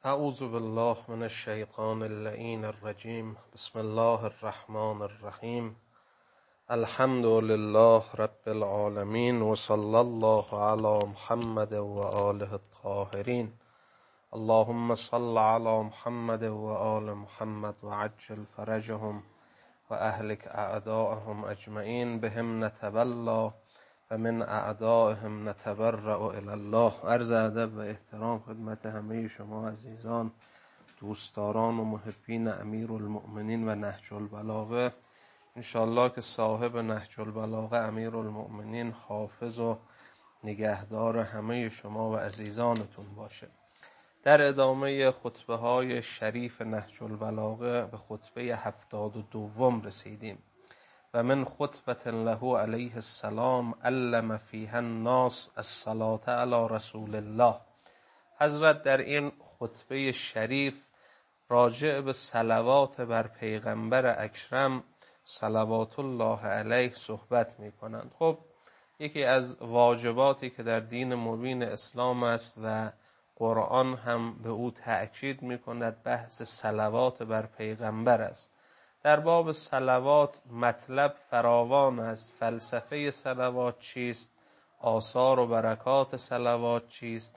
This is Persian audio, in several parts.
اعوذ بالله من الشیطان اللعین الرجیم. بسم الله الرحمن الرحیم. الحمد لله رب العالمین و صلی الله علی محمد و آله الطاهرین. اللهم صل علی محمد و آل محمد و عجل فرجهم و اهلک اعداءهم اجمعین بهم نتولا و من اعدائهم نتبرأ الی الله. عرض ادب و احترام خدمت همه شما عزیزان، دوستداران و محبین امیرالمؤمنین و نهج البلاغه. انشاءالله که صاحب نهج البلاغه امیرالمؤمنین حافظ و نگهدار همه شما و عزیزانتون باشه. در ادامه خطبه های شریف نهج البلاغه به خطبه 72 رسیدیم. و من خطبة له علیه السلام علم فیها الناس الصلاة علی رسول الله. حضرت در این خطبه شریف راجع به صلوات بر پیغمبر اکرم صلوات الله علیه صحبت می کنند. خب یکی از واجباتی که در دین مبین اسلام است و قرآن هم به او تأکید می کند بحث صلوات بر پیغمبر است. در باب صلوات مطلب فراوان است. فلسفه صلوات چیست؟ آثار و برکات صلوات چیست؟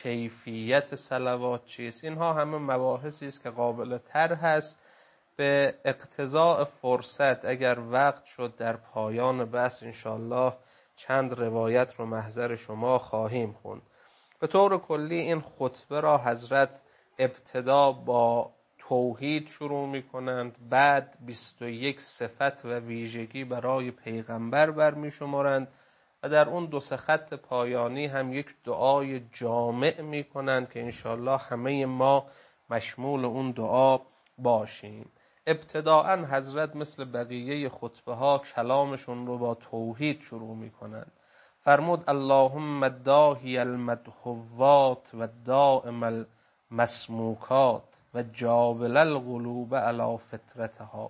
کیفیت صلوات چیست؟ اینها همه مباحثی است که قابل طرح است. به اقتضاء فرصت اگر وقت شد در پایان بحث انشاءالله چند روایت رو محضر شما خواهیم خوند. به طور کلی این خطبه را حضرت ابتدا با توحید شروع می کنند، بعد 21 صفت و ویژگی برای پیغمبر برمی شمارند و در اون 2 خط پایانی هم یک دعای جامع می کنند که انشاءالله همه ما مشمول اون دعا باشیم. ابتداءً حضرت مثل بقیه خطبه ها کلامشون رو با توحید شروع می کنند. فرمود اللهم الداهی المدحوات و دائم المسموکات و جابل القلوب علی فطرتها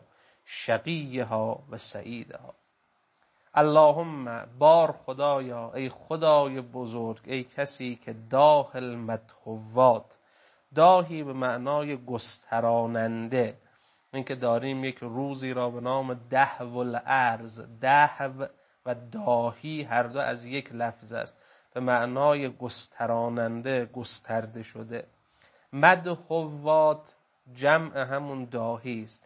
شقیها و سعیدها. اللهم بار خدایا، ای خدای بزرگ، ای کسی که داه المدحوات، داهی به معنای گستراننده، این که داریم یک روزی را به نام دهو الارض، دهو و داهی هر دو از یک لفظ است، به معنای گستراننده، گسترده شده. مدحوات جمع همون داهی است.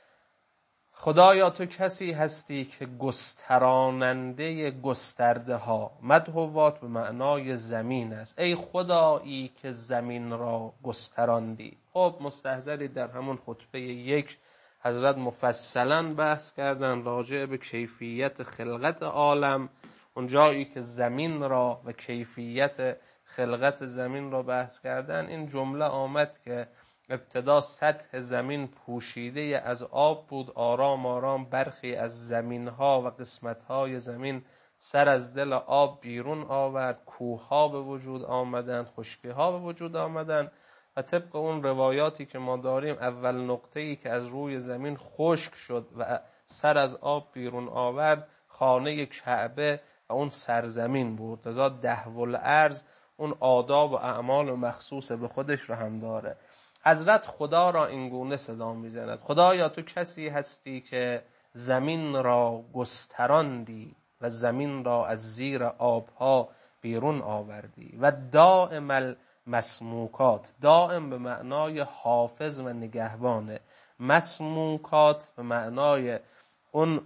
خدایا تو کسی هستی که گستراننده گسترده ها. مدحوات به معنای زمین است. ای خدایی که زمین را گستراندی. خب مستحضری در همون خطبه 1 حضرت مفصلا بحث کردن راجع به کیفیت خلقت عالم. اون جایی که زمین را و کیفیت خلقت زمین را بحث کردن، این جمله آمد که ابتدا سطح زمین پوشیده از آب بود، آرام آرام برخی از زمینها و قسمتهای زمین سر از دل آب بیرون آورد، کوهها به وجود آمدن، خشکیها به وجود آمدن و طبق اون روایاتی که ما داریم اول نقطه‌ای که از روی زمین خشک شد و سر از آب بیرون آورد خانه کعبه و اون سرزمین بود. لذا دهو الارض اون آداب و اعمال و مخصوص به خودش رو هم داره. حضرت خدا را اینگونه صدا میزند خدایا تو کسی هستی که زمین را گستراندی و زمین را از زیر آبها بیرون آوردی. و دائم المسموکات، دائم به معنای حافظ و نگهبانه، مسموکات به معنای اون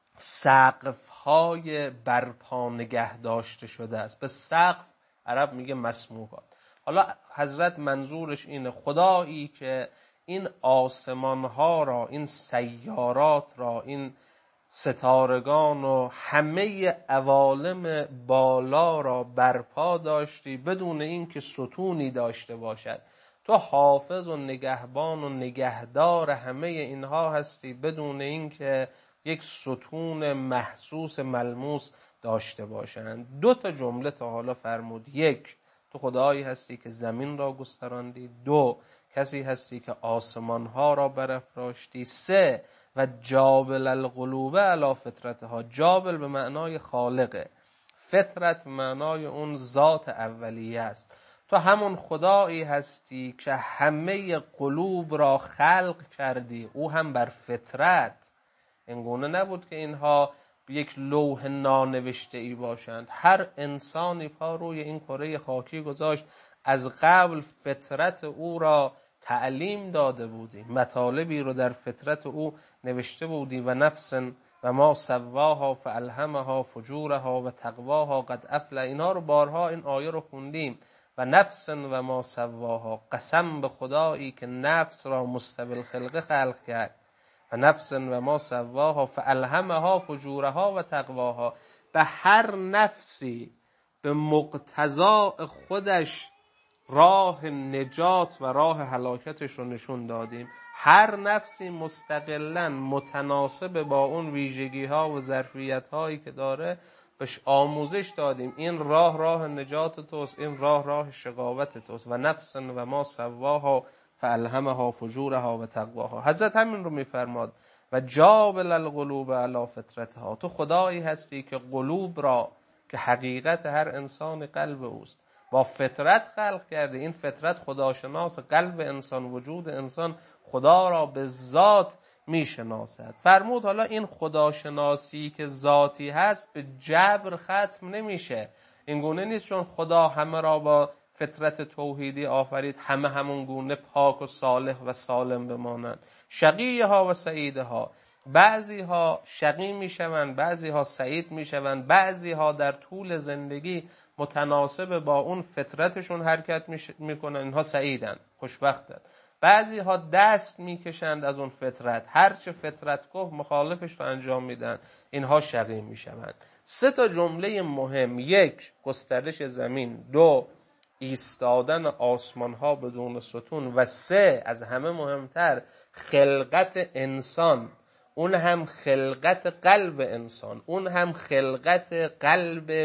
سقف‌های برپا نگه داشته شده است. به سقف عرب میگه مسموکات. حالا حضرت منظورش اینه خدایی که این آسمانها را، این سیارات را، این ستارگان و همه عوالم بالا را برپا داشتی بدون اینکه ستونی داشته باشد. تو حافظ و نگهبان و نگهدار همه اینها هستی بدون اینکه یک ستون محسوس ملموس داشته باشند. 2 جمله تا حالا فرمود. 1 تو خدایی هستی که زمین را گستراندی. 2 کسی هستی که آسمانها را برافراشتی. 3 و جابل القلوب علی فطرتها. جابل به معنای خالقه، فطرت به معنای اون ذات اولیه است. تو همون خدایی هستی که همه قلوب را خلق کردی، او هم بر فطرت. اینگونه نبود که اینها یک لوح نانوشته ای باشند. هر انسانی پا روی این کره خاکی گذاشت، از قبل فطرت او را تعلیم داده بودی، مطالبی رو در فطرت او نوشته بودی. و نفس و ما سواها فالهمها فجورها و تقواها قد افلح. اینا رو بارها این آیه رو خوندیم. و نفس و ما سواها، قسم به خدایی که نفس را مستوی الخلقه خلق کرد. و نفس و ما سواها فالهمها فجورها و تقواها. به هر نفسی به مقتضا خودش راه نجات و راه هلاکتش رو نشون دادیم. هر نفسی مستقلاً متناسب با اون ویژگی ها و ظرفیت هایی که داره بهش آموزش دادیم. این راه نجات توست، این راه شقاوت توست. و نفس و ما سواها فالهمها فجورها و تقواها. حضرت همین رو میفرماد و جابل القلوب علی فطرتها. تو خدایی هستی که قلوب را، که حقیقت هر انسان قلب اوست، با فطرت خلق کرده. این فطرت خداشناس، قلب انسان، وجود انسان خدا را به ذات میشناسد. فرمود حالا این خداشناسی که ذاتی هست به جبر ختم نمیشه. این گونه نیست چون خدا همه را با فطرت توحیدی آفرید همه همون گونه پاک و صالح و سالم بمانند. شقیه ها و سعیده ها، بعضی ها شقی میشوند، بعضی ها سعید میشوند، بعضی ها در طول زندگی متناسب با اون فطرتشون حرکت میکنن، اینها سعیدن، خوشبختن. بعضی ها دست میکشند از اون فطرت، هرچه فطرت گفت مخالفش رو انجام میدن، اینها شقی میشوند. 3 جمله مهم: 1 گسترش زمین، 2 ایستادن آسمان ها بدون ستون، و 3 از همه مهمتر خلقت انسان. اون هم خلقت قلب انسان، اون هم خلقت قلب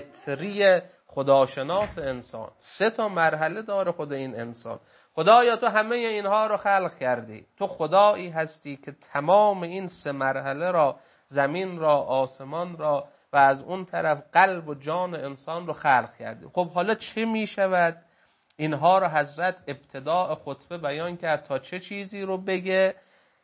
فطری خداشناس انسان. 3 مرحله داره خود این انسان. خدایا تو همه اینها رو خلق کردی. تو خدایی هستی که تمام این 3 مرحله را، زمین را، آسمان را و از اون طرف قلب و جان انسان رو خلق کردی. خب حالا چه می شود؟ اینها رو حضرت ابتداء خطبه بیان کرد تا چه چیزی رو بگه؟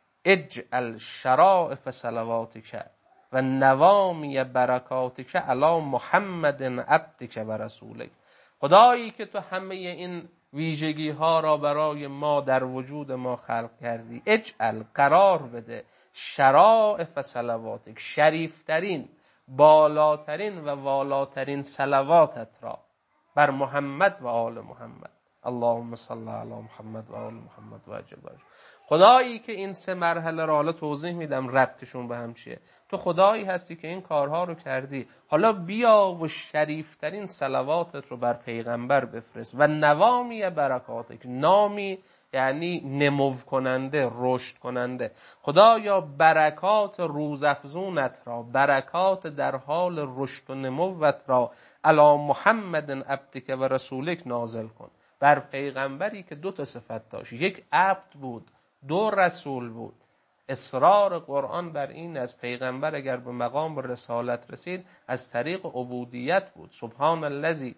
اجعل شرائف صلواتک و نوامی برکاتک علی محمد عبدک و رسولک. خدایی که تو همه این ویژگی ها را برای ما در وجود ما خلق کردی، اجعل قرار بده شرائف صلواتک، شریفترین، بالاترین و والاترین صلواتت را بر محمد و آل محمد. اللهم صل علی محمد و آل محمد و عجل بر. خدایی که این 3 مرحله را، حالا توضیح میدم ربطشون به هم چیه، تو خدایی هستی که این کارها رو کردی، حالا بیا و شریفترین صلواتت رو بر پیغمبر بفرست. و نوامی برکاتک، نامی یعنی نمو کننده، رشد کننده. خدایا برکات روزافزونت را، برکات در حال رشد و نموت را علی محمد عبدک و رسولک نازل کن، بر پیغمبری که 2 صفت داشت، 1 عبد بود، 2 رسول بود. اصرار قرآن بر این از پیغمبر اگر به مقام رسالت رسید از طریق عبودیت بود. سبحان الذی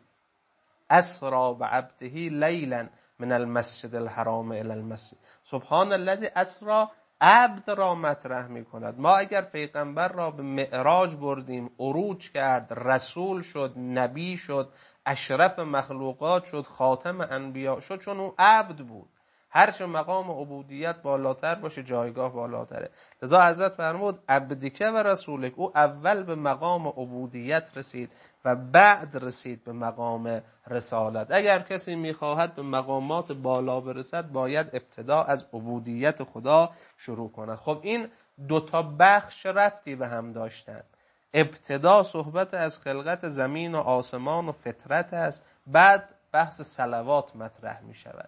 اسری بعبده لیلا من المسجد الحرام الی المسجد. سبحان الذی اسری عبد را مطرح می کند. ما اگر پیغمبر را به معراج بردیم، عروج کرد، رسول شد، نبی شد، اشرف مخلوقات شد، خاتم انبیا شد، چون او عبد بود. هرچه مقام عبودیت بالاتر باشه جایگاه بالاتره. لذا حضرت فرمود عبدک و رسولک. او اول به مقام عبودیت رسید و بعد رسید به مقام رسالت. اگر کسی میخواهد به مقامات بالا برسد باید ابتدا از عبودیت خدا شروع کند. خب این 2 بخش ربطی به هم داشتن. ابتدا صحبت از خلقت زمین و آسمان و فطرت است، بعد بحث صلوات مطرح می شود.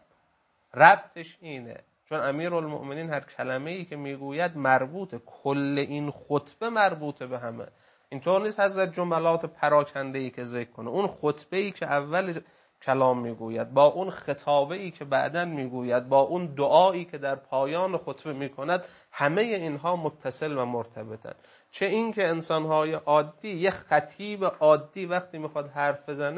ربطش اینه چون امیرالمؤمنین هر کلمه‌ای که میگوید مربوطه، کل این خطبه مربوطه به همه. اینطور نیست حضرت جملات پراکنده‌ای که ذکر کنه، اون خطبه‌ای که اول کلام میگوید با اون خطابه‌ای که بعداً میگوید با اون دعایی که در پایان خطبه میکند، همه اینها متصل و مرتبطن. چه این که انسان‌های عادی، یه خطیب عادی وقتی میخواد حرف بزنه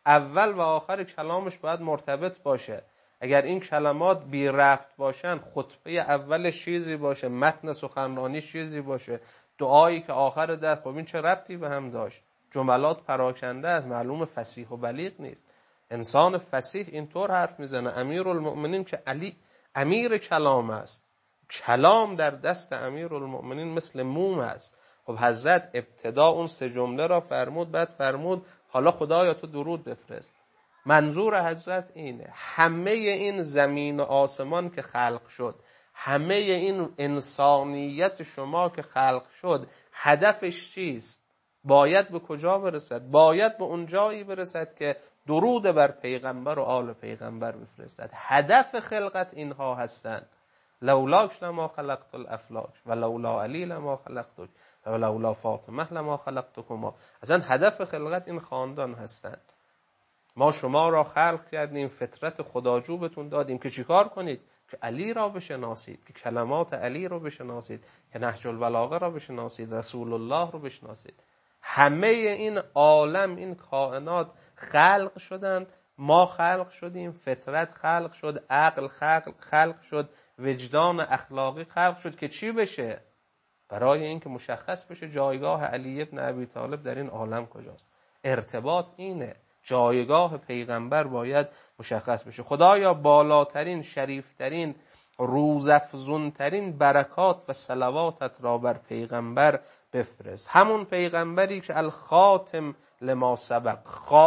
اول و آخر کلامش باید مرتبط باشه. اگر این کلمات بی ربط باشن، خطبه اولش چیزی باشه، متن سخنرانی چیزی باشه، دعایی که آخر دست، خب این چه ربطی به هم داشت؟ جملات پراکنده است، معلوم فصیح و بلیغ نیست. انسان فصیح اینطور حرف میزنه. امیرالمؤمنین که علی امیر کلام است، کلام در دست امیرالمؤمنین مثل موم است. خب حضرت ابتدا اون 3 جمله را فرمود، بعد فرمود حالا خدایا تو درود بفرست. منظور حضرت اینه همه این زمین و آسمان که خلق شد، همه این انسانیت شما که خلق شد، هدفش چیست؟ باید به کجا برسد؟ باید به اون جایی برسد که درود بر پیغمبر و آل پیغمبر بفرستد. هدف خلقت اینها هستند. لولاک لما خلقت الافلاک و لولا علی لما خلقتک و لولا فاطمه لما خلقتکما. اصلا هدف خلقت این خاندان هستند. ما شما را خلق کردیم، فطرت خداجو بهتون دادیم که چیکار کنید؟ که علی را بشناسید، که کلمات علی را بشناسید، که نهج البلاغه را بشناسید، رسول الله را بشناسید. همه این عالم، این کائنات خلق شدند، ما خلق شدیم، فطرت خلق شد، عقل خلق شد، وجدان اخلاقی خلق شد که چی بشه؟ برای اینکه مشخص بشه جایگاه علی ابن ابی طالب در این عالم کجاست. ارتباط اینه، جایگاه پیغمبر باید مشخص بشه. خدایا بالاترین، شریفترین، روزافزونترین برکات و صلواتت را بر پیغمبر بفرست. همون پیغمبری که الخاتم لما سبق،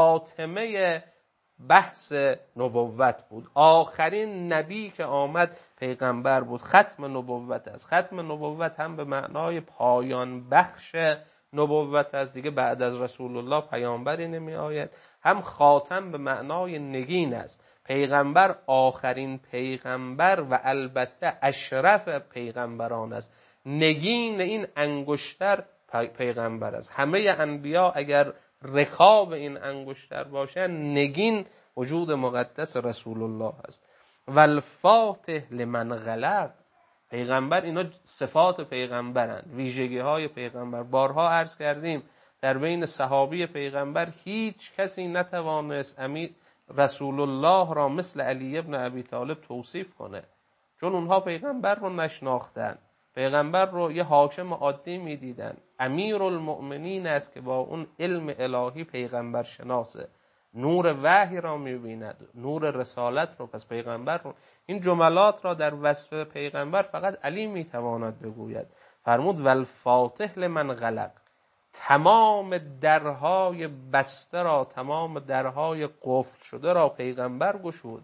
خاتمه بحث نبوت بود، آخرین نبی که آمد پیغمبر بود. ختم نبوت است. ختم نبوت هم به معنای پایان بخش نبوت است دیگه، بعد از رسول الله پیامبری نمی آید. هم خاتم به معنای نگین است. پیغمبر آخرین پیغمبر و البته اشرف پیغمبران است. نگین این انگشتر پیغمبر است. همه انبیا اگر رکاب این انگشتر باشن، نگین وجود مقدس رسول الله است. والفاتح لمن غلب، پیغمبر، اینا صفات پیغمبرند، ویژگی های پیغمبر. بارها عرض کردیم در بین صحابی پیغمبر هیچ کسی نتوانست رسول الله را مثل علی ابن ابی طالب توصیف کنه، چون اونها پیغمبر رو نشناختن، پیغمبر رو یه حاکم عادی میدیدن. امیرالمؤمنین است که با اون علم الهی پیغمبر شناسه، نور وحی را میبیند، نور رسالت رو. پس پیغمبر رو، این جملات را در وصف پیغمبر فقط علی میتواند بگوید. فرمود والفاتح لمن غلق، تمام درهای بسته را، تمام درهای قفل شده را پیغمبر گشود.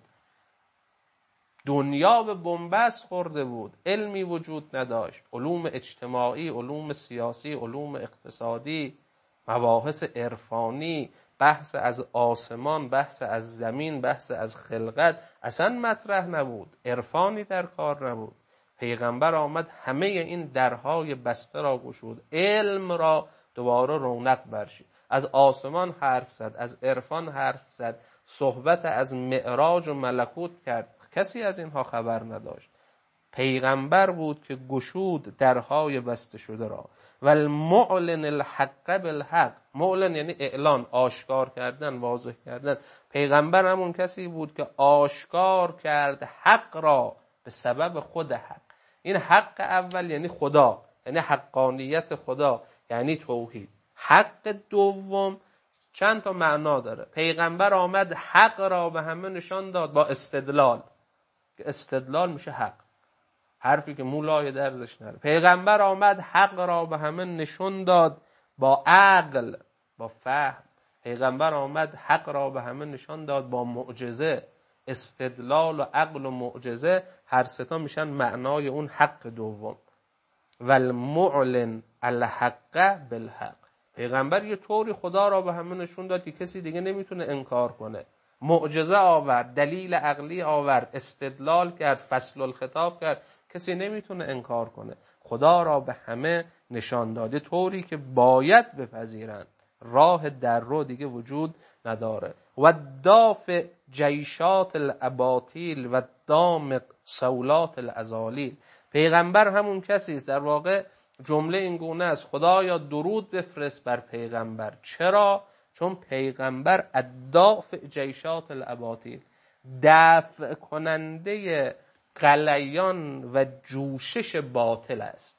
دنیا به بنبست خورده بود، علمی وجود نداشت، علوم اجتماعی، علوم سیاسی، علوم اقتصادی، مباحث عرفانی، بحث از آسمان، بحث از زمین، بحث از خلقت اصلا مطرح نبود، عرفانی در کار نبود. پیغمبر آمد همه این درهای بسته را گشود، علم را دوباره رونق بخشید، از آسمان حرف زد، از عرفان حرف زد، صحبت از معراج و ملکوت کرد. کسی از اینها خبر نداشت. پیغمبر بود که گشود درهای بسته شده را. والمعلن الحق بالحق، معلن یعنی اعلان، آشکار کردن، واضح کردن. پیغمبر همون کسی بود که آشکار کرد حق را به سبب خود حق. این حق اول یعنی خدا، یعنی حقانیت خدا، یعنی توحید. حق دوم چند تا معنا داره. پیغمبر آمد حق را به همه نشان داد با استدلال، که استدلال میشه حق، حرفی که مولای درزش نره. پیغمبر آمد حق را به همه نشون داد با عقل، با فهم. پیغمبر آمد حق را به همه نشان داد با معجزه. استدلال و عقل و معجزه هر سه تا میشن معنای اون حق دوم. والمعلن الحق بالحق، پیغمبر یه طوری خدا را به همه نشون داد که کسی دیگه نمیتونه انکار کنه. معجزه آورد، دلیل عقلی آورد، استدلال کرد، فصل الخطاب کرد، کسی نمیتونه انکار کنه. خدا را به همه نشان داده طوری که باید بپذیرند، راه در رو دیگه وجود نداره. و دافع جیشات الاباطیل و دامق صولات الازالیل، پیغمبر همون کسی است. در واقع جمله این گونه است: خدایا درود بفرست بر پیغمبر. چرا؟ چون پیغمبر الدافع جیشات الاباطیل، دفع کننده غلیان و جوشش باطل است.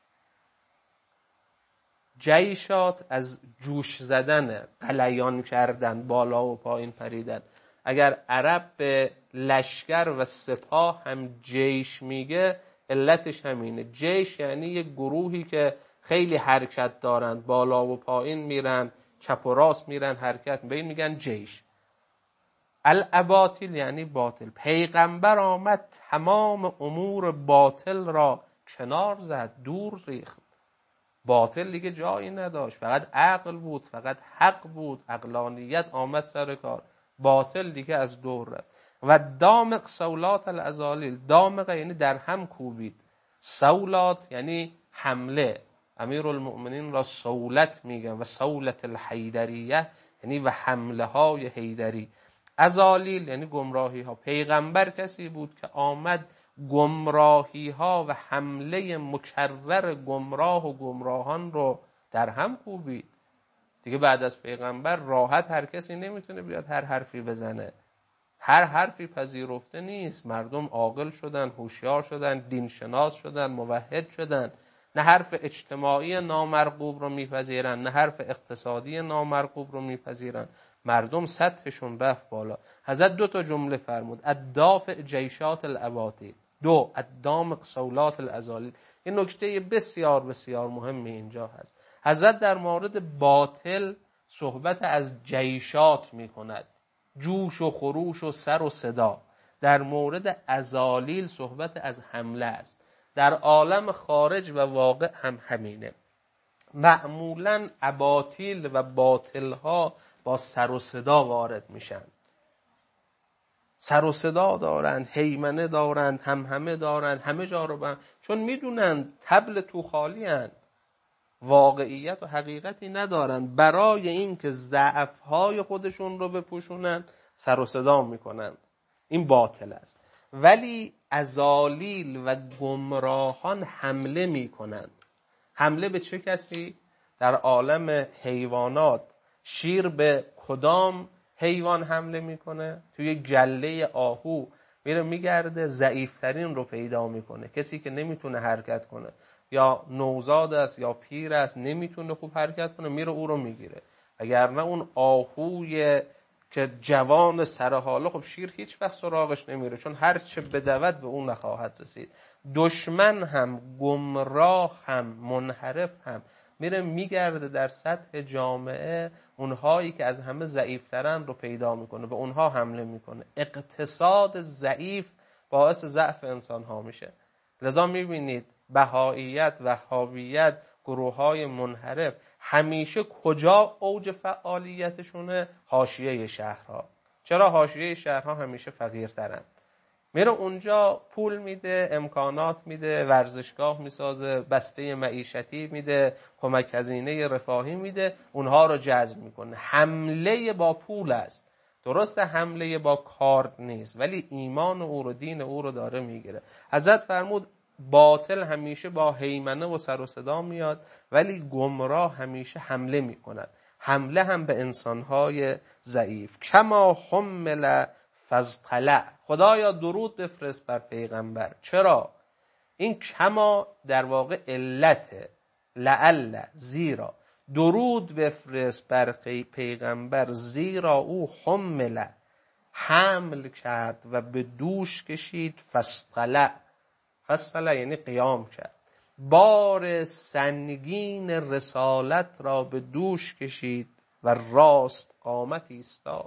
جیشات از جوش زدن، غلیان کردن، بالا و پایین پریدن. اگر عرب به لشکر و سپاه هم جیش میگه، علتش همینه. جیش یعنی یک گروهی که خیلی حرکت دارند، بالا و پایین میرن، چپ و راست میرن، حرکت، به این میگن جیش. الاباطیل یعنی باطل. پیغمبر آمد تمام امور باطل را کنار زد، دور ریخت. باطل دیگه جایی نداشت، فقط عقل بود، فقط حق بود، عقلانیت آمد سر کار، باطل دیگه از دور رفت. و دامق سولات الازالیل، دامق یعنی در هم کوبید، سولات یعنی حمله. امیرالمؤمنین را سولت میگن و سولت الحیدریه یعنی و حمله های حیدری. ازالیل یعنی گمراهی ها. پیغمبر کسی بود که آمد گمراهی ها و حمله مکرر گمراه و گمراهان رو در هم کوبید. دیگه بعد از پیغمبر راحت هر کسی نمیتونه بیاد هر حرفی بزنه. هر حرفی پذیرفته نیست. مردم عاقل شدن، هوشیار شدن، دینشناس شدن، موحد شدن. نه حرف اجتماعی نامرغوب رو میپذیرن، نه حرف اقتصادی نامرغوب رو میپذیرن. مردم سطحشون رفت بالا. حضرت 2 جمله فرمود: الدافع جیشات الاباطیل، 2 الدامق سولات الازالیل. این نکته بسیار بسیار مهمی اینجا هست. حضرت در مورد باطل صحبت از جیشات میکند، جوش و خروش و سر و صدا. در مورد ازالیل صحبت از حمله است. در عالم خارج و واقع هم همینه. معمولاً اباطیل و باطلها با سر و صدا وارد میشن. سر و صدا دارن، هیمنه دارن، همه دارن، همه جا رو چون میدونن طبل تو خالی هن، واقعیت و حقیقتی ندارن. برای این که ضعف‌های خودشون رو بپوشونن سر و صدا میکنن. این باطل است. ولی ازالیل و گمراهان حمله میکنن. حمله به چه کسی؟ در عالم حیوانات شیر به کدام حیوان حمله میکنه؟ توی گله آهو میره میگرده، ضعیفترین رو پیدا میکنه. کسی که نمیتونه حرکت کنه، یا نوزاد است یا پیر است، نمیتونه خوب حرکت کنه، میره او رو میگیره. اگر نه اون آهوی که جوان سرحاله، خب شیر هیچ وقت سراغش نمیره، چون هر چه بدود به اون نخواهد رسید. دشمن هم، گمراه هم، منحرف هم میره میگرده در سطح جامعه، اونهایی که از همه ضعیفترن رو پیدا میکنه، به اونها حمله میکنه. اقتصاد ضعیف باعث ضعف انسان ها میشه. لذا میبینید بهائیت، وهابیت، گروه های منحرف همیشه کجا اوج فعالیتشونه؟ حاشیه شهرها. چرا حاشیه شهرها همیشه فقیرترن؟ میره اونجا پول میده، امکانات میده، ورزشگاه میسازه، بسته معیشتی میده، کمک هزینه رفاهی میده، اونها رو جذب میکنه. حمله با پول است. درسته حمله با کارت نیست، ولی ایمان او رو، دین او رو داره میگیره. حضرت فرمود باطل همیشه با هیمنه و سر و صدا میاد، ولی گمراه همیشه حمله میکند. حمله هم به انسانهای ضعیف. کما حمل فاضطلع. خدایا درود بفرست بر پیغمبر. چرا؟ این کما در واقع علت، لعل، زیرا. درود بفرست بر پیغمبر زیرا او حمل کرد و به دوش کشید. فاضطلع یعنی قیام کرد. بار سنگین رسالت را به دوش کشید و راست قامت ایستاد.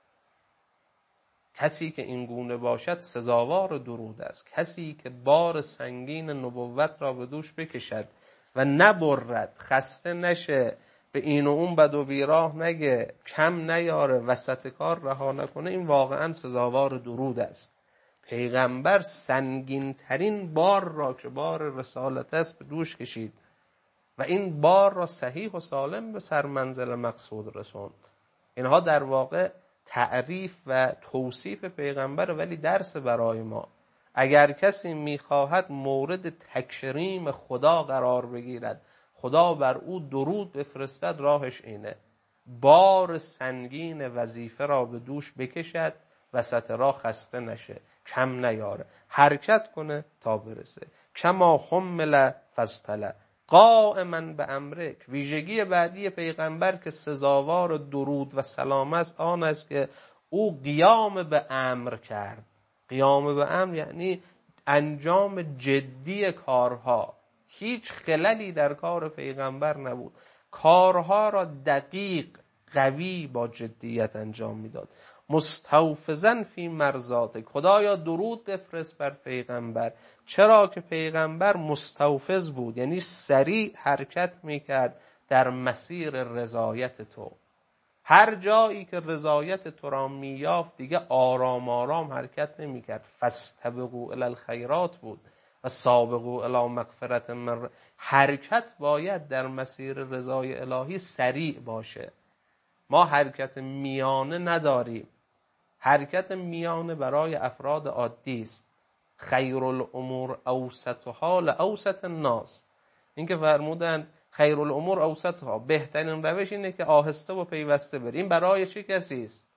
کسی که این گونه باشد سزاوار درود است. کسی که بار سنگین نبوت را به دوش بکشد و نبرد، خسته نشه، به این و اون بد و بیراه نگه، کم نیاره، وسط کار رها نکنه، این واقعا سزاوار درود است. پیغمبر سنگین ترین بار را که بار رسالت است به دوش کشید و این بار را صحیح و سالم به سر منزل مقصود رسوند. اینها در واقع تعریف و توصیف پیغمبر، ولی درس برای ما. اگر کسی میخواهد مورد تکریم خدا قرار بگیرد، خدا بر او درود بفرستد، راهش اینه. بار سنگین وظیفه را به دوش بکشد، وسط راه خسته نشه، کم نیاره، حرکت کنه تا برسه. کما حمل فاصطلع قائما به امرک. ویژگی بعدی پیغمبر که سزاوار درود و سلام است آن است که او قیام به امر کرد. قیام به امر یعنی انجام جدی کارها. هیچ خللی در کار پیغمبر نبود، کارها را دقیق، قوی، با جدیت انجام میداد. مستوفزا فی مرضاتک، خدایا درود بفرست بر پیغمبر. چرا که پیغمبر مستوفز بود، یعنی سریع حرکت میکرد در مسیر رضایت تو. هر جایی که رضایت تو را میافت دیگه آرام آرام حرکت نمیکرد. فاستبقوا الی الخیرات بود و سابقوا الی مغفرت من. حرکت باید در مسیر رضای الهی سریع باشه. ما حرکت میانه نداریم. حرکت میانه برای افراد عادی است. خیر الامور اوسطها لاوسط الناس. این که فرمودند خیر الامور اوسطها، بهترین روش اینه که آهسته و پیوسته بری. این برای چه کسی است؟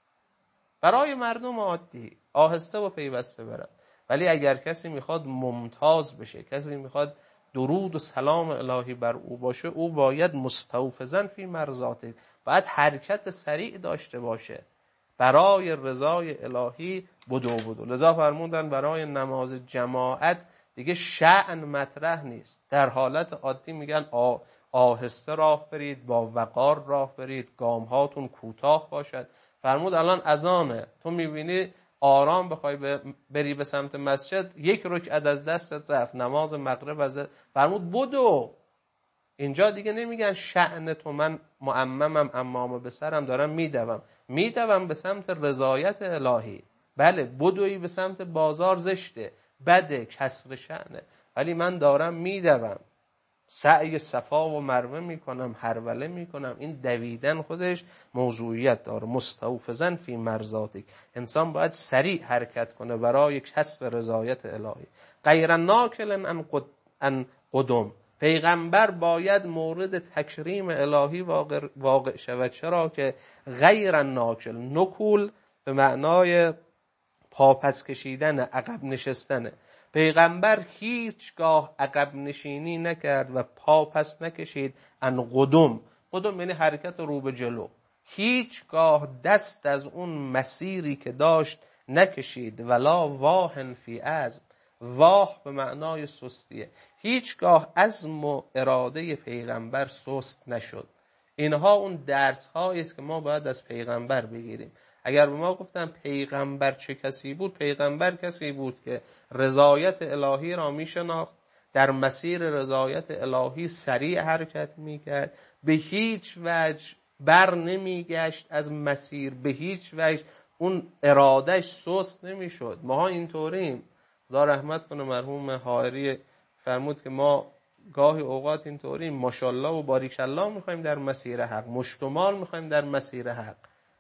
برای مردم عادی، آهسته و پیوسته برد. ولی اگر کسی میخواد ممتاز بشه، کسی میخواد درود و سلام الهی بر او باشه، او باید مستوفزا فی مرضاته، باید حرکت سریع داشته باشه برای رضای الهی. بدو لذا فرمودن برای نماز جماعت دیگه شأن مطرح نیست. در حالت عادی میگن آهسته راه برید، با وقار راه برید، گام هاتون کوتاه باشد. فرمود الان اذانه، تو میبینی آرام بخوای بری به سمت مسجد، یک رکعت از دستت رفت، نماز مغرب از فرمود بدو. اینجا دیگه نمیگن شأن تو، من معممم، امامه به سرم، دارم میدوم به سمت رضایت الهی. بله بدوی به سمت بازار زشته، بده، کسر شأنه، ولی من دارم میدوم، سعی صفا و مروه میکنم، هروله میکنم. این دویدن خودش موضوعیت داره. مستوفزا فی مرضاتک، انسان باید سریع حرکت کنه برای کسب رضایت الهی. غیر ناکل ان قدم، پیغمبر باید مورد تکریم الهی واقع شود. چرا که غیر ناکل، نکول به معنای پاپس کشیدن، عقب نشستنه. پیغمبر هیچگاه عقب نشینی نکرد و پاپس نکشید. ان قدم یعنی حرکت رو به جلو. هیچگاه دست از اون مسیری که داشت نکشید. ولا واهن فی عزم، واه به معنای سستیه. هیچگاه عزم و اراده پیغمبر سست نشد. اینها اون درس هایی است که ما باید از پیغمبر بگیریم. اگر به ما گفتن پیغمبر چه کسی بود، پیغمبر کسی بود که رضایت الهی را میشناخت، در مسیر رضایت الهی سریع حرکت میکرد، به هیچ وجه بر نمیگشت از مسیر، به هیچ وجه اون ارادش سست نمیشد. ما اینطوریم. خدا رحمت کنه مرحوم حائری، فرمود که ما گاهی اوقات اینطوریم، ماشاءالله و باریکالله میخوایم در مسیر حق، مشتمال میخوایم در مسیر حق.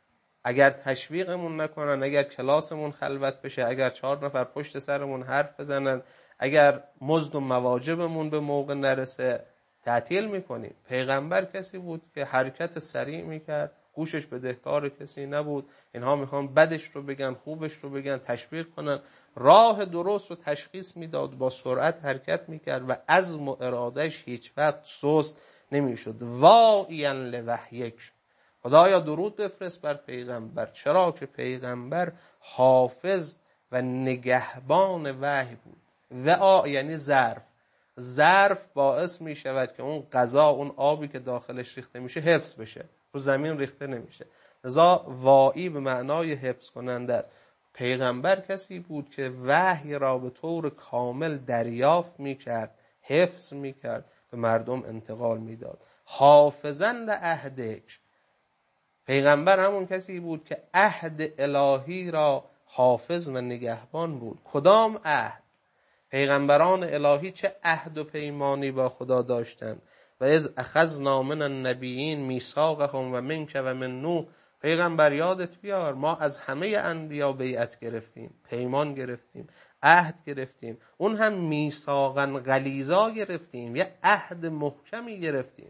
اگر تشویقمون نکنن، اگر کلاسمون خلوت بشه، اگر 4 نفر پشت سرمون حرف بزنن، اگر مزد و مواجبمون به موقع نرسه، تعطیل میکنیم. پیغمبر کسی بود که حرکت سریع میکرد، گوشش بدهکار کسی نبود. اینها میخوان بدش رو بگن، خوبش رو بگن، تشویق کنن. راه درست رو تشخیص میداد، با سرعت حرکت میکرد و عزم و ارادهش هیچ وقت سست نمیشد. واعیا لوحیک، خدایا درود بفرست بر پیغمبر. چرا که پیغمبر حافظ و نگهبان وحی بود. وعا یعنی ظرف باعث می شود که اون غذا، اون آبی که داخلش ریخته میشه حفظ بشه، رو زمین ریخته نمیشه. لذا واعی به معنای حفظ کننده است. پیغمبر کسی بود که وحی را به طور کامل دریافت میکرد، حفظ میکرد، به مردم انتقال میداد. حافظا لعهدک، پیغمبر همون کسی بود که عهد الهی را حافظ و نگهبان بود. کدام عهد؟ پیغمبران الهی چه عهد و پیمانی با خدا داشتند. و اذ اخذنا من النبیین میثاقهم و منک و من نوح. پیغمبر یادت بیار ما از همه انبیا بیعت گرفتیم، پیمان گرفتیم، عهد گرفتیم، اون هم میثاقا غلیظا گرفتیم، یه عهد محکمی گرفتیم.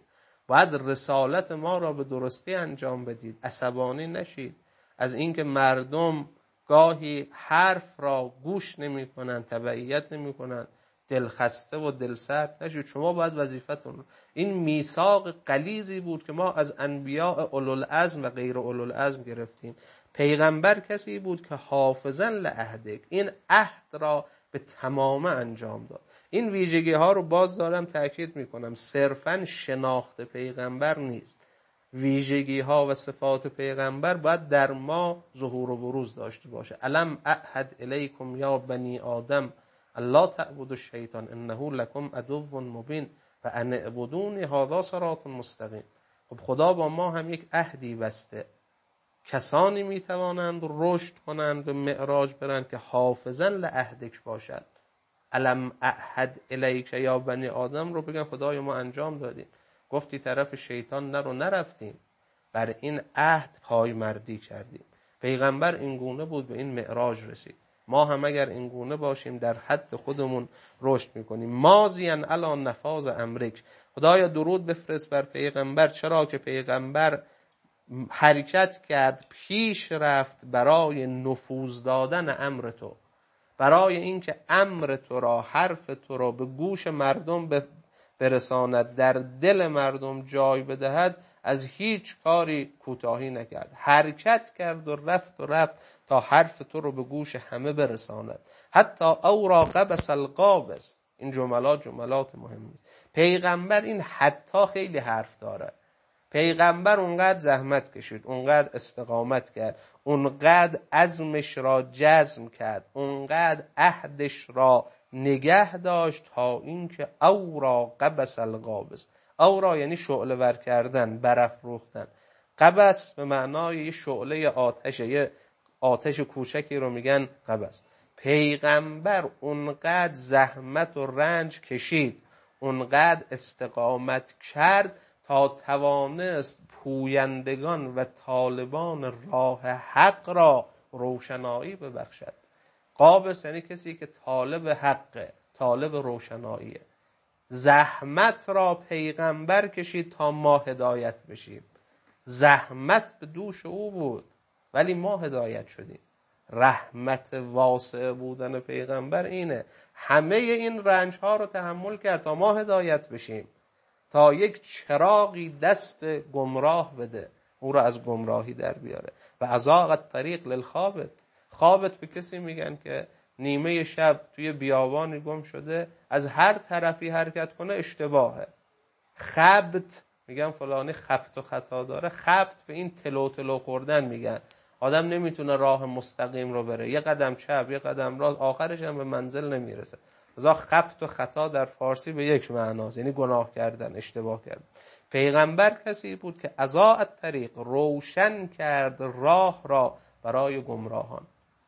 باید رسالت ما را به درستی انجام بدید، عصبانی نشید از اینکه مردم گاهی حرف را گوش نمی کنند، تبعیت نمی کنند، دلخسته و دلسرد نشید. شما باید وظیفتون. این میثاق غلیظی بود که ما از انبیاء اولوالعزم و غیر اولوالعزم گرفتیم. پیغمبر کسی بود که حافظاً لعهدک، این عهد را به تمامه انجام داد. این ویژگی ها رو باز دارم تاکید میکنم، صرفاً شناخت پیغمبر نیست. ویژگی ها و صفات پیغمبر باید در ما ظهور و بروز داشته باشه. الم اعهد الیکم یا بنی آدم الا تعبدوا الشیطان انه لکم عدو مبین و ان اعبدونی هذا صراط مستقیم. خب خدا با ما هم یک عهدی بسته. کسانی میتوانند رشد کنند به معراج برند که حافظاً لعهدک باشد. الم اعهد الیک یا بنی آدم رو بگن خدای ما انجام دادیم، گفتی طرف شیطان نرو، نرفتیم، بر این عهد پایمردی کردیم. پیغمبر این گونه بود، به این معراج رسید. ما هم اگر این گونه باشیم در حد خودمون رشد میکنیم. ماضیاً علی نفاذ امرک، خدایا درود بفرست بر پیغمبر، چرا که پیغمبر حرکت کرد، پیش رفت برای نفوذ دادن امر تو، برای اینکه امر تو را، حرف تو را به گوش مردم برساند، در دل مردم جای بدهد. از هیچ کاری کوتاهی نکرد، حرکت کرد و رفت تا حرف تو رو به گوش همه برساند. حتی اورا قبس القابس. این جملات مهمی. پیغمبر این حتی خیلی حرف داره. پیغمبر اونقدر زحمت کشید، اونقدر استقامت کرد، اونقدر عزمش را جزم کرد، اونقدر عهدش را نگه داشت تا اینکه اورا قبس القابس. اورا یعنی شعله ور کردن، برافروختن. قبس به معنای یه شعله آتشه، یه آتش کوچکی رو میگن قبس. پیغمبر اونقدر زحمت و رنج کشید، اونقدر استقامت کرد تا توانست پویندگان و طالبان راه حق را روشنایی ببخشد. قابس یعنی کسی که طالب حقه، طالب روشناییه. زحمت را پیغمبر کشید تا ما هدایت بشیم. زحمت به دوش او بود ولی ما هدایت شدیم. رحمت واسع بودن پیغمبر اینه، همه این رنج ها رو تحمل کرد تا ما هدایت بشیم، تا یک چراغی دست گمراه بده، او را از گمراهی در بیاره. و ازاغ الطریق للخابط. خابط به کسی میگن که نیمه شب توی بیابانی گم شده، از هر طرفی حرکت کنه اشتباهه. خبط میگن فلانی خبط و خطا داره. خبط به این تلو خوردن میگن. آدم نمیتونه راه مستقیم رو بره، یه قدم چپ یه قدم راست، آخرش هم به منزل نمیرسه. ازا خبط و خطا در فارسی به یک معناست، یعنی گناه کردن، اشتباه کردن. پیغمبر کسی بود که ازاء الطریق، روشن کرد راه را برای گمراهان.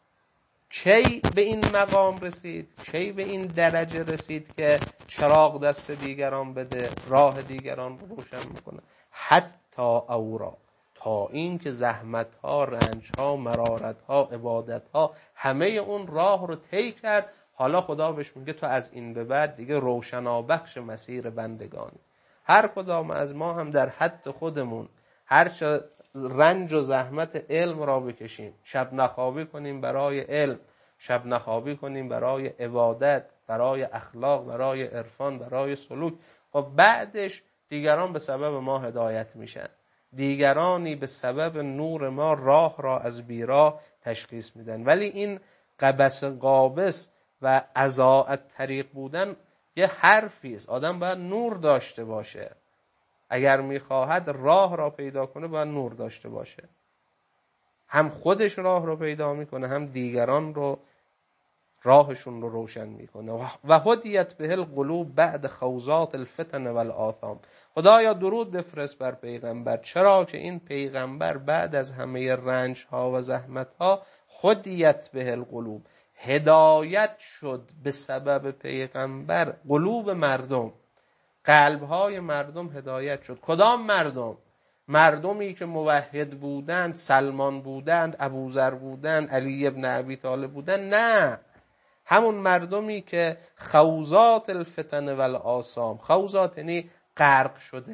کی به این مقام رسید، کی به این درجه رسید که چراغ دست دیگران بده، راه دیگران رو روشن میکنه؟ حتی اورا، تا این که زحمت ها، رنج ها، مرارت ها، عبادت ها، همه اون راه رو طی کرد. حالا خدا بهش میگه تو از این به بعد دیگه روشنابخش مسیر بندگانی. هر کدام از ما هم در حد خودمون هرچه رنج و زحمت علم را بکشیم، شب نخوابی کنیم برای علم، شب نخوابی کنیم برای عبادت، برای اخلاق، برای عرفان، برای سلوک، خب بعدش دیگران به سبب ما هدایت میشن. دیگرانی به سبب نور ما راه را از بیراه تشخیص میدن. ولی این قبس قابس و ازاء الطریق بودن یه حرفی است. آدم باید نور داشته باشه. اگر میخواهد راه را پیدا کنه باید نور داشته باشه. هم خودش راه رو پیدا میکنه، هم دیگران رو راهشون رو روشن میکنه. و هدیت به القلوب بعد خوضات الفتن والآثام. خدایا درود بفرست بر پیغمبر، چرا که این پیغمبر بعد از همه رنج ها و زحمت ها هدیت به القلوب، هدایت شد به سبب پیغمبر قلوب مردم، قلب های مردم هدایت شد. کدام مردم؟ مردمی که موحد بودند، سلمان بودند، ابوذر بودند، علی ابن ابی طالب بودند؟ نه، همون مردمی که خوضات الفتن والآثام، خوضات یعنی غرق شده،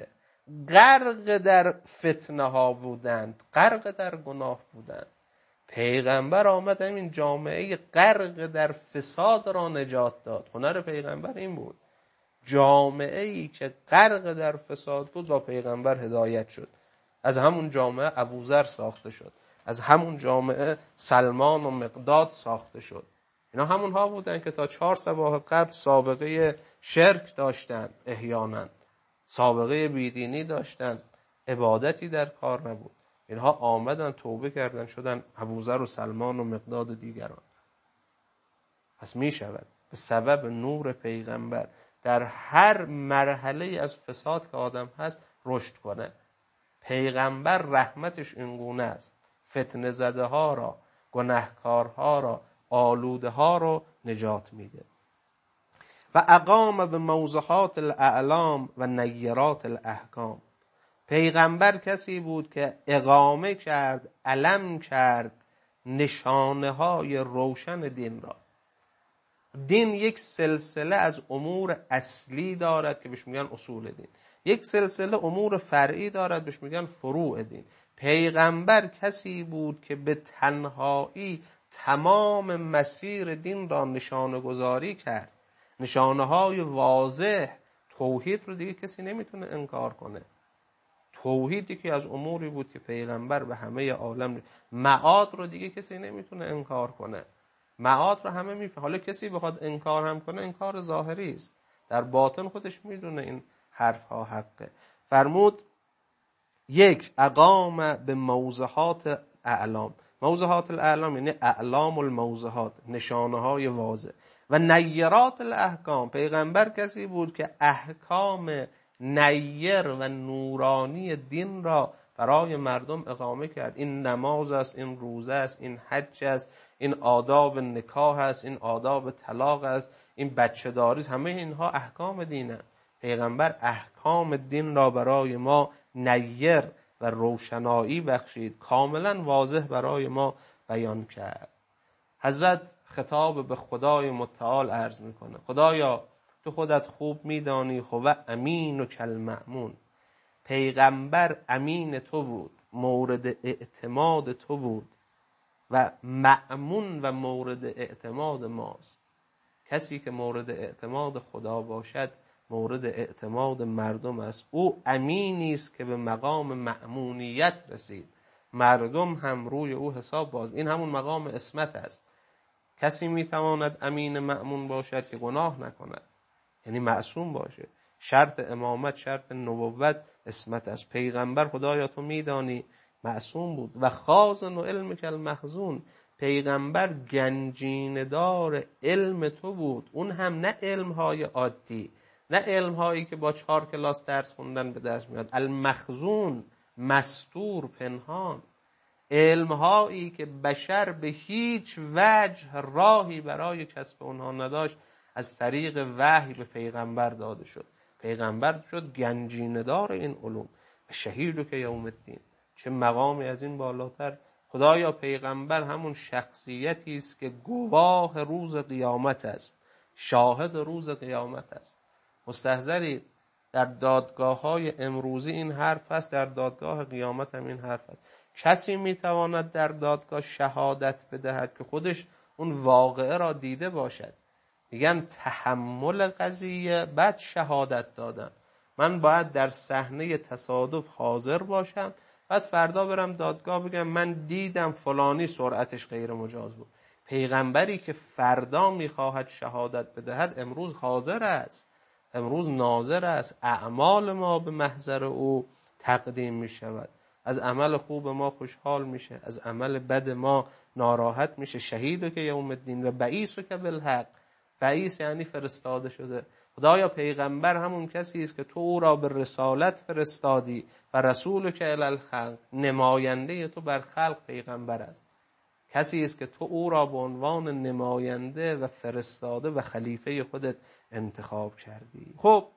غرق در فتنه ها بودند، غرق در گناه بودند. پیغمبر آمد این جامعه غرق در فساد را نجات داد. هنر پیغمبر این بود، جامعه ای که غرق در فساد بود با پیغمبر هدایت شد. از همون جامعه ابوذر ساخته شد، از همون جامعه سلمان و مقداد ساخته شد. اینا همونها بودن که تا 4 صباح قبل سابقه شرک داشتند، احیانا سابقه بیدینی داشتند، عبادتی در کار نبود. اینها آمدن توبه کردن شدن ابوذر و سلمان و مقداد و دیگران. پس می شود به سبب نور پیغمبر در هر مرحله از فساد که آدم هست رشد کنه. پیغمبر رحمتش اینگونه است، فتنه زده ها را، گناهکارها را، آلوده ها رو نجات میده. و اقام به موضحات الاعلام و نیرات الاحکام. پیغمبر کسی بود که اقامه کرد، علم کرد نشانه های روشن دین را. دین یک سلسله از امور اصلی دارد که بهش میگن اصول دین، یک سلسله امور فرعی دارد بهش میگن فروع دین. پیغمبر کسی بود که به تنهایی تمام مسیر دین را نشانه گذاری کرد. نشانه های واضح. توحید رو دیگه کسی نمیتونه انکار کنه. توحیدی که از اموری بود که پیغمبر به همه عالم. معاد رو دیگه کسی نمیتونه انکار کنه. معاد رو همه میفهمه. حالا کسی بخواد انکار هم کنه انکار ظاهری است، در باطن خودش میدونه این حرف ها حقه. فرمود یک، اقام به موضحات اعلام. موضحات الاعلام یعنی اعلام الموضحات، نشانه های واضح. و نیرات الاحکام. پیغمبر کسی بود که احکام نیر و نورانی دین را برای مردم اقامه کرد. این نماز است، این روزه است، این حج است، این آداب نکاح است، این آداب طلاق است، این بچه داری است. همه اینها احکام دینه. پیغمبر احکام دین را برای ما نیر و روشنایی بخشید، کاملا واضح برای ما بیان کرد. حضرت خطاب به خدای متعال عرض میکنه: خدایا تو خودت خوب میدانی خو امین و کالمأمون. پیغمبر امین تو بود، مورد اعتماد تو بود و مأمون و مورد اعتماد ماست. کسی که مورد اعتماد خدا باشد مورد اعتماد مردم است. او امینی است که به مقام مأمونیت رسید، مردم هم روی او حساب باز. این همون مقام عصمت است. کسی میتواند امین مأمون باشد که گناه نکند، یعنی معصوم باشه. شرط امامت، شرط نبوت عصمت است. پیغمبر خدایا تو میدانی معصوم بود. و خازن و علم کالمخزون. پیغمبر گنجینه دار علم تو بود. اون هم نه علمهای عادی، نه علمهایی که با 4 کلاس درس خوندن به دست میاد. المخزون، مستور، پنهان. علمهایی که بشر به هیچ وجه راهی برای کسب اونها نداشت، از طریق وحی به پیغمبر داده شد. پیغمبر شد گنجینه دار این علوم. شهید که یوم الدین. چه مقامی از این بالاتر. خدایا پیغمبر همون شخصیتی است که گواه روز قیامت است، شاهد روز قیامت است. مستحضری در دادگاه های امروزی این حرف است، در دادگاه قیامت هم این حرف است. کسی میتواند در دادگاه شهادت بدهد که خودش اون واقعه را دیده باشد. میگن تحمل قضیه بعد شهادت دادن. من باید در صحنه تصادف حاضر باشم، بعد فردا برم دادگاه بگم من دیدم فلانی سرعتش غیر مجاز بود. پیغمبری که فردا میخواهد شهادت بدهد امروز حاضر است، امروز ناظر است. اعمال ما به محضر او تقدیم میشود. از عمل خوب ما خوشحال میشه، از عمل بد ما ناراحت میشه. شهید که یوم الدین و بعیث که بالحق. بعیث یعنی فرستاده شده. خدایا پیغمبر همون کسی است که تو او را به رسالت فرستادی و رسول که الی الخلق. نماینده تو بر خلق پیغمبر است. کسی است که تو او را به عنوان نماینده و فرستاده و خلیفه خودت انتخاب کردی. خب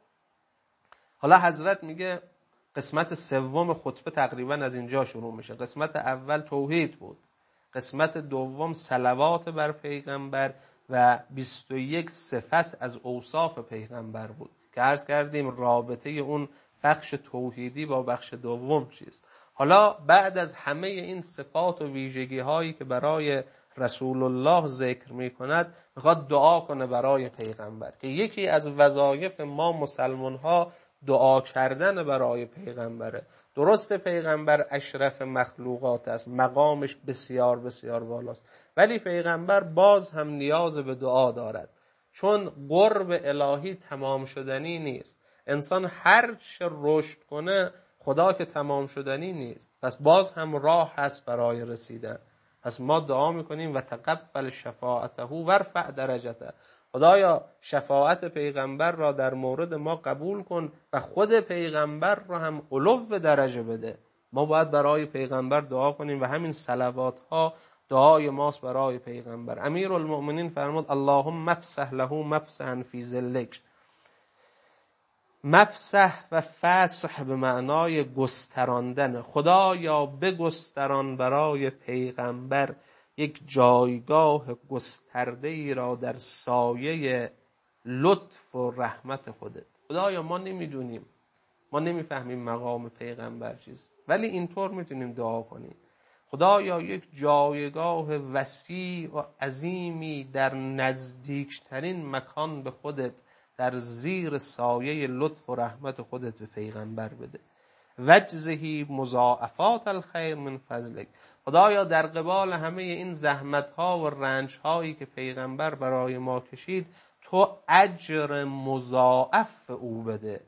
حالا حضرت میگه قسمت سوم خطبه تقریبا از اینجا شروع میشه. قسمت اول توحید بود، قسمت دوم صلوات بر پیغمبر و 21 صفت از اوصاف پیغمبر بود که عرض کردیم رابطه اون بخش توحیدی با بخش دوم چیست. حالا بعد از همه این صفات و ویژگی هایی که برای رسول الله ذکر می کند، میخواد دعا کنه برای پیغمبر که یکی از وظایف ما مسلمان ها دعا کردن برای پیغمبره. درست پیغمبر اشرف مخلوقات است، مقامش بسیار بسیار بالاست، ولی پیغمبر باز هم نیاز به دعا دارد، چون قرب الهی تمام شدنی نیست. انسان هر چه رشد کنه خدا که تمام شدنی نیست، پس باز هم راه هست برای رسیدن. پس ما دعا میکنیم و تقبل شفاعته ورفع درجته، خدایا شفاعت پیغمبر را در مورد ما قبول کن و خود پیغمبر را هم علو درجه بده. ما باید برای پیغمبر دعا کنیم و همین صلوات ها دعای ماست برای پیغمبر. امیرالمؤمنین فرمود اللهم افسح له مفسحا فی ظلک. مفسح و فسح به معنای گستراندن. خدایا بگستران برای پیغمبر یک جایگاه گسترده ای را در سایه لطف و رحمت خودت. خدایا ما نمیدونیم، ما نمیفهمیم مقام پیغمبر چیست، ولی اینطور میتونیم دعا کنیم خدایا یک جایگاه وسیع و عظیمی در نزدیکترین مکان به خودت در زیر سایه لطف و رحمت خودت به پیغمبر بده. وجزهی مضاعفات الخیر من فضلک. خدایا در قبال همه این زحمت ها و رنج هایی که پیغمبر برای ما کشید، تو اجر مضاعف او بده.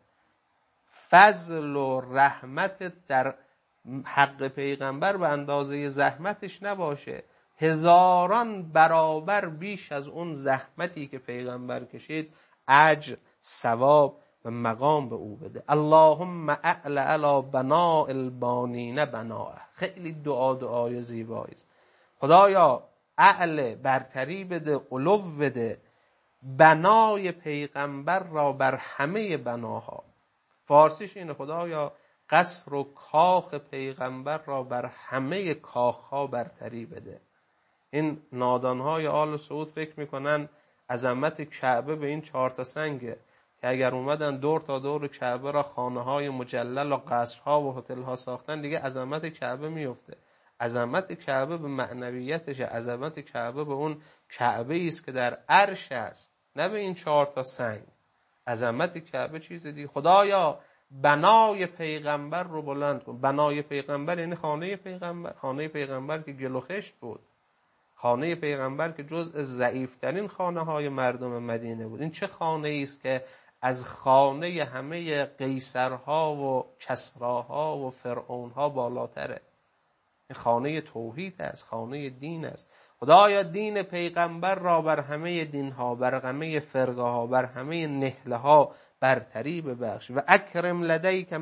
فضل و رحمت در حق پیغمبر به اندازه زحمتش نباشه، هزاران برابر بیش از اون زحمتی که پیغمبر کشید اجر، ثواب و مقام به او بده. اللهم اعل علی بناء البانین بناءه. خیلی دعای زیبایی است. خدایا اعل برتری بده، علو بده بنای پیغمبر را بر همه بناها. فارسیش اینه خدایا قصر و کاخ پیغمبر را بر همه کاخها برتری بده. این نادانهای آل سعود فکر میکنن عظمت کعبه به این 4 تا سنگه که اگر اومدن دور تا دور کعبه را خانه‌های مجلل و قصرها و هتل‌ها ساختن دیگه عظمت کعبه میفته. عظمت کعبه به معنویتش، عظمت کعبه به اون کعبه است که در عرش است، نه به این 4 تا سنگ. عظمت کعبه چیز دیگه. خدایا بنای پیغمبر رو بلند کن. بنای پیغمبر یعنی خانه پیغمبر، خانه پیغمبر که گل و خشت بود، خانه پیغمبر که جزء ضعیفترین خانه های مردم مدینه بود. این چه خانه است که از خانه همه قیصرها و کسراها و فرعونها بالاتره. این خانه توحید است، خانه دین است. خدایا دین پیغمبر را بر همه دینها، بر همه فرقه ها، بر همه نهله ها برتری ببخش و اکرم لدیک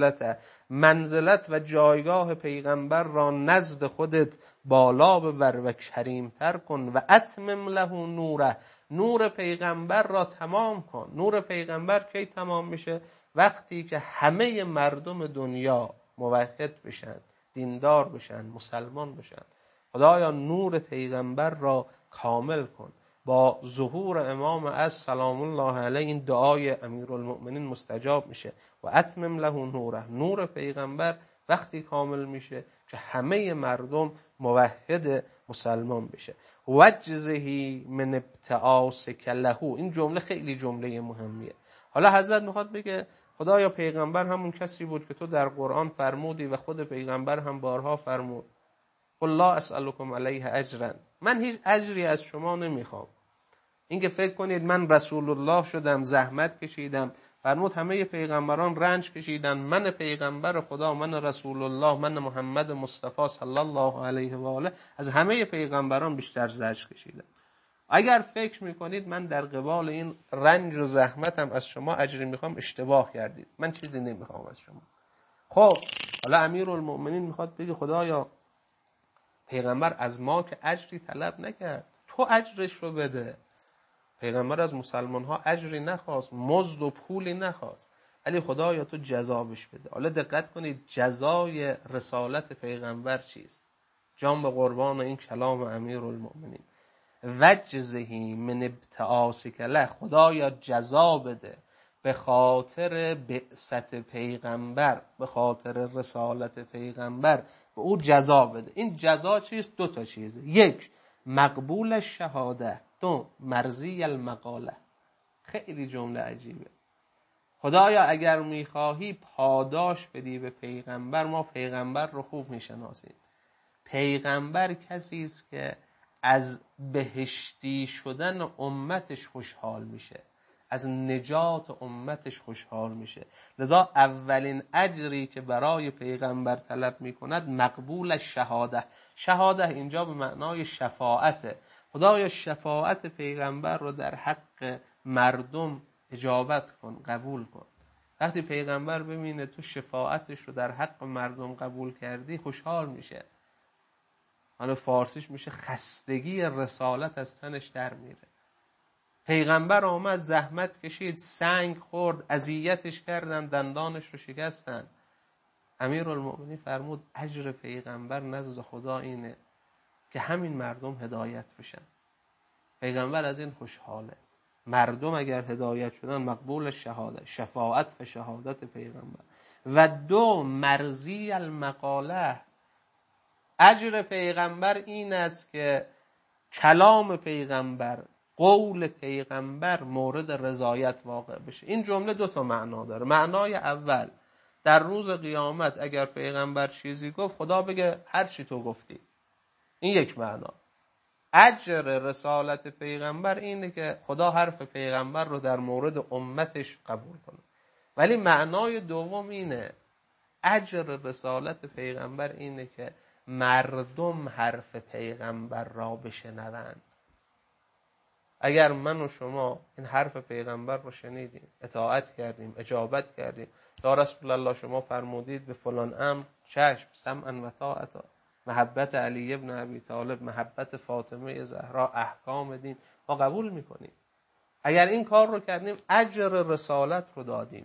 منزلت و جایگاه پیغمبر را نزد خودت بالا ببر و کریمتر کن و اتمم له نوره. نور پیغمبر را تمام کن. نور پیغمبر کی تمام میشه؟ وقتی که همه مردم دنیا موحد بشن، دیندار بشن، مسلمان بشن. خدایا نور پیغمبر را کامل کن. با ظهور امام از سلام الله علیه این دعای امیرالمؤمنین مستجاب میشه. و اتمم له نوره. نور پیغمبر وقتی کامل میشه که همه مردم موحد مسلمان بشه. وجزهی من ابتعاسک له. این جمله خیلی جمله مهمیه. حالا حضرت میخواد بگه خدایا پیغمبر همون کسی بود که تو در قرآن فرمودی و خود پیغمبر هم بارها فرمود قل لا اسألکم علیه اجرا. من هیچ اجری از شما نمیخوام. اینکه فکر کنید من رسول الله شدم، زحمت کشیدم، فرمود همه پیغمبران رنج کشیدن، من پیغمبر خدا، من رسول الله، من محمد مصطفی صلی الله علیه و آله از همه پیغمبران بیشتر زجر کشیدم. اگر فکر میکنید من در قبال این رنج و زحمتم از شما اجری میخوام، اشتباه کردید. من چیزی نمیخوام از شما. خب حالا امیرالمؤمنین میخواد بگه خدایا پیغمبر از ما که اجری طلب نکرد، تو اجرش رو بده. پیغمبر از مسلمان ها اجری نخواست، مزد و پولی نخواست، ولی خدایا تو جزابش بده. حالا دقت کنید جزای رسالت پیغمبر چیست؟ جان به قربان این کلام امیرالمؤمنین. وجزهی من ابتعاسک له. خدایا جزا بده به خاطر بعثت پیغمبر، به خاطر رسالت پیغمبر به او جزا بده. این جزا چیست؟ 2 تا چیزه. 1 مقبول الشهاده، 2 مرضی المقاله. خیلی جمله عجیبه. خدایا اگر میخواهی پاداش بدی به پیغمبر، ما پیغمبر رو خوب میشناسیم. پیغمبر کسی است که از بهشتی شدن امتش خوشحال میشه، از نجات امتش خوشحال میشه. لذا اولین اجری که برای پیغمبر طلب میکند مقبول شهاده. شهاده اینجا به معنای شفاعته. خدایا شفاعت پیغمبر رو در حق مردم اجابت کن، قبول کن. وقتی پیغمبر ببینه تو شفاعتش رو در حق مردم قبول کردی خوشحال میشه. حالا فارسیش میشه خستگی رسالت از تنش در میره. پیغمبر آمد، زحمت کشید، سنگ خورد، اذیتش کردن، دندانش رو شکستن. امیرالمؤمنین فرمود اجر پیغمبر نزد خدا اینه که همین مردم هدایت بشن. پیغمبر از این خوشحاله. مردم اگر هدایت شدن مقبول شهاده، شفاعت و شهادت پیغمبر. و 2 مرضی المقاله. اجر پیغمبر این است که کلام پیغمبر، قول پیغمبر مورد رضایت واقع بشه. این جمله 2 تا معنا داره. معنای اول، در روز قیامت اگر پیغمبر چیزی گفت خدا بگه هر چی تو گفتی. این یک معنا. اجر رسالت پیغمبر اینه که خدا حرف پیغمبر رو در مورد امتش قبول کنه. ولی معنای دوم اینه، اجر رسالت پیغمبر اینه که مردم حرف پیغمبر را بشنوند. اگر من و شما این حرف پیغمبر رو شنیدیم، اطاعت کردیم، اجابت کردیم، یا رسول الله شما فرمودید به فلان امر چشم، سمعا و طاعتا، محبت علی ابن ابی طالب، محبت فاطمه زهرا، احکام دین، ما قبول میکنیم. اگر این کار رو کردیم اجر رسالت رو دادیم،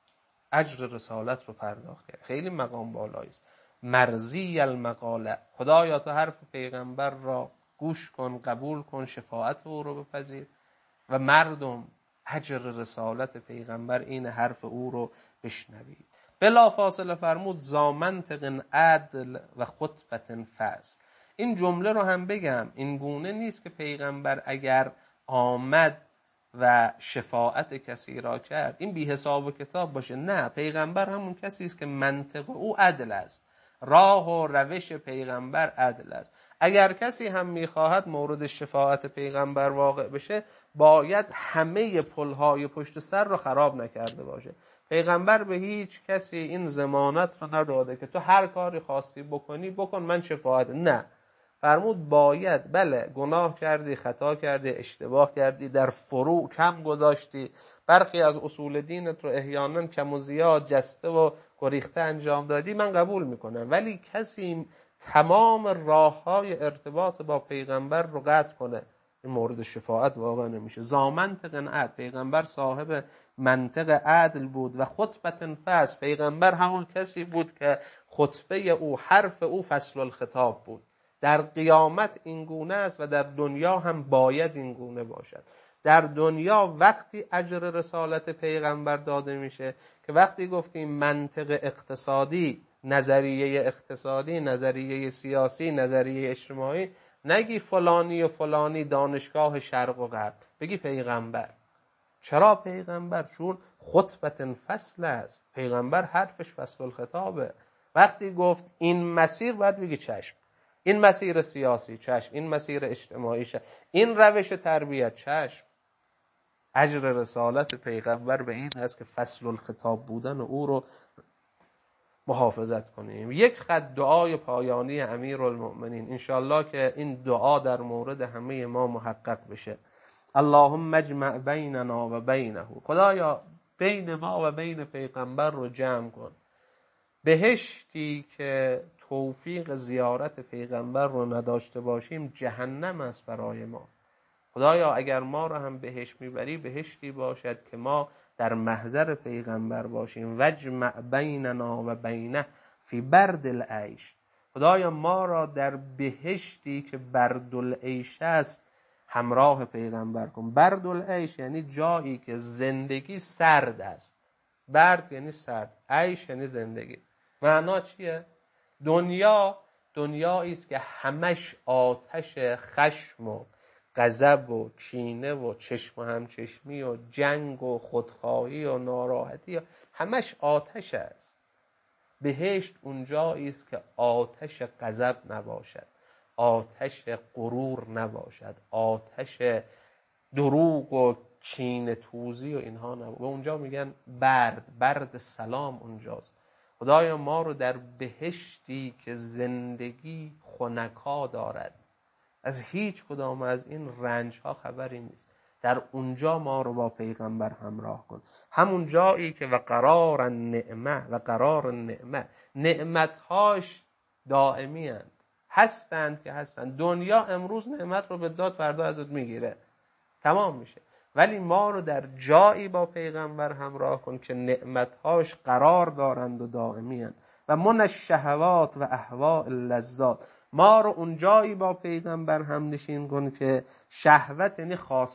اجر رسالت رو پرداخت کرد. خیلی مقام بالایی است. مرضی المقاله. خدایا تو حرف پیغمبر را گوش کن، قبول کن، شفاعت او رو بپذیر. و مردم اجر رسالت پیغمبر این حرف او رو بشنوید. بلا فاصله فرمود ذا منطق عدل و خطبة فصل. این جمله رو هم بگم، این گونه نیست که پیغمبر اگر آمد و شفاعت کسی را کرد این بی حساب و کتاب باشه. نه، پیغمبر همون کسی است که منطق او عدل است، راه و روش پیغمبر عدل است. اگر کسی هم میخواهد مورد شفاعت پیغمبر واقع بشه باید همه پلهای پشت سر رو خراب نکرده باشه. پیغمبر به هیچ کسی این ضمانت رو نداده که تو هر کاری خواستی بکنی بکن من شفاعت. نه، فرمود باید، بله گناه کردی، خطا کردی، اشتباه کردی، در فروع کم گذاشتی، برخی از اصول دینت رو احیانا کم و زیاد، جسته و گریخته انجام دادی، من قبول میکنم. ولی کسی تمام راههای ارتباط با پیغمبر رو قطع کنه این مورد شفاعت واقع نمیشه. ذا منطق عدل، پیغمبر صاحب منطق عدل بود. و خطبة فصل، پیغمبر همون کسی بود که خطبه او، حرف او فصل الخطاب بود. در قیامت این گونه است و در دنیا هم باید این گونه باشد. در دنیا وقتی اجر رسالت پیغمبر داده میشه که وقتی گفتیم منطق اقتصادی، نظریه اقتصادی، نظریه سیاسی، نظریه اجتماعی، نگی فلانی و فلانی دانشگاه شرق و غرب، بگی پیغمبر. چرا پیغمبر؟ چون خطبة فصل است، پیغمبر حرفش فصل الخطابه. وقتی گفت این مسیر باید بگی چشم، این مسیر سیاسی چشم، این مسیر اجتماعی چشم، این روش تربیت چشم. اجر رسالت پیغمبر به این هست که فصل الخطاب بودن او رو محافظت کنیم. یک خط دعای پایانی امیرالمؤمنین، انشالله که این دعا در مورد همه ما محقق بشه. اللهم اجمع بیننا و بینه، خدایا بین ما و بین پیغمبر رو جمع کن. بهشتی که توفیق زیارت پیغمبر رو نداشته باشیم جهنم است برای ما. خدایا اگر ما رو هم بهشت میبری بهشتی باشد که ما در محضر پیغمبر باشیم. واجمع بیننا و بینه فی برد العیش، خدایا ما را در بهشتی که برد العیش است همراه پیغمبر کن. برد العیش یعنی جایی که زندگی سرد است. برد یعنی سرد، عیش یعنی زندگی. معنا چیه؟ دنیایی است که همش آتش خشم و غضب و کینه و چشم و همچشمی و جنگ و خودخواهی و ناراحتی و همش آتش است. بهشت اونجایی است که آتش غضب نباشد، آتش غرور نباشد، آتش دروغ و کینه توزی و اینها نباشد. و اونجا میگن برد سلام اونجاست. خدایا ما رو در بهشتی که زندگی خنکا دارد، از هیچ کدام از این رنج ها خبری نیست، در اونجا ما رو با پیغمبر همراه کن. همون جایی که و قرار النعمه نعمتهاش دائمی هستند که هستند. دنیا امروز نعمت رو به داد، فردا ازت میگیره، تمام میشه. ولی ما رو در جایی با پیغمبر همراه کن که نعمتهاش قرار دارند و دائمی هستند. و من الشهوات و اهواء اللذات، ما رو اون جایی با پیغمبر هم نشین کن که شهوت یعنی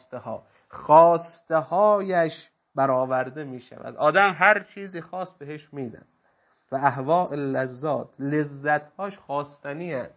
خواسته هایش برآورده می شود. آدم هر چیزی خواست بهش میدن. و اهواء اللذات، لذتهاش خواستنی هست،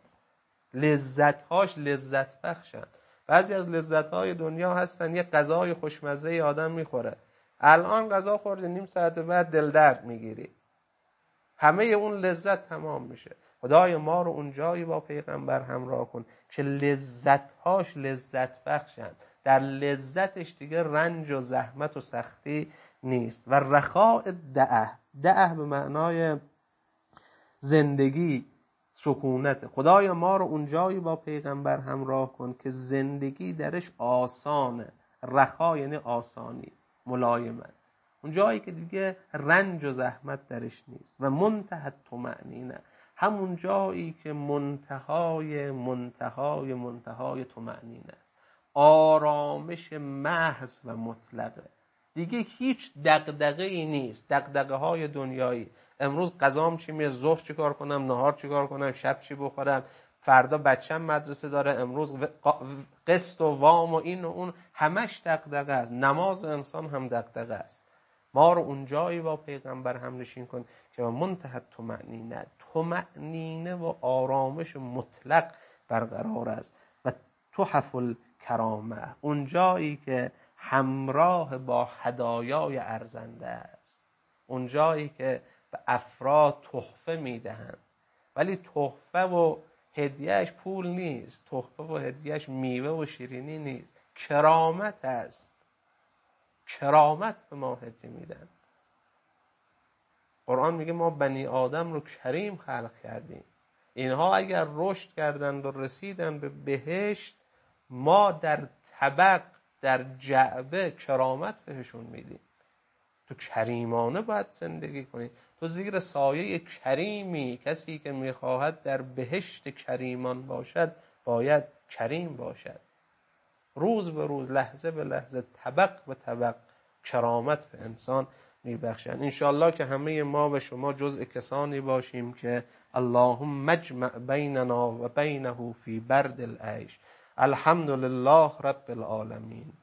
لذتهاش لذت بخشن. بعضی از لذتهای دنیا هستن یه غذای خوشمزه آدم میخوره، الان غذا خورده نیم ساعت بعد دل درد میگیری، همه اون لذت تمام میشه. خدای ما رو اون جایی با پیغمبر همراه کن که لذتهاش لذت بخشن، در لذتش دیگه رنج و زحمت و سختی نیست. و رخاء دعه به معنای زندگی، سکونت. خدای ما رو اون جایی با پیغمبر همراه کن که زندگی درش آسانه. رخا یعنی آسانی، ملایمت، اون جایی که دیگه رنج و زحمت درش نیست. و منتهى الطمأنینه، همون جایی که منتهای طمأنینه است، آرامش محض و مطلقه. دیگه هیچ دغدغه‌ای نیست، دغدغه های دنیایی. امروز غذام چی میشه، ظهر چی کار کنم، نهار چی کار کنم، شب چی بخورم، فردا بچم مدرسه داره، امروز قسط و وام و این و اون، همش دغدغه است. نماز انسان هم دغدغه است. ما رو اون جایی با پیغمبر هم نشین کن که منتهی طمأنینه و آرامش مطلق برقرار است. و تحف الکرامه، اون جایی که همراه با هدایای ارزنده است، اون جایی که به افراد تحفه میدهند. ولی تحفه و هدیهش پول نیست، تحفه و هدیهش میوه و شیرینی نیست، کرامت است. کرامت به ما هدیه میدن. قرآن میگه ما بنی آدم رو کریم خلق کردیم. اینها اگر رشد کردند و رسیدن به بهشت، ما در طبق، در جعبه کرامت بهشون میدیم. تو کریمانه باید زندگی کنی، تو زیر سایه کریمی. کسی که میخواهد در بهشت کریمان باشد باید کریم باشد. روز به روز، لحظه به لحظه، طبق به طبق کرامت به انسان میبخشن. انشاءالله که همه ما و شما جزء کسانی باشیم که اللهم اجمع بیننا و بینه فی برد العیش. الحمدلله رب العالمین.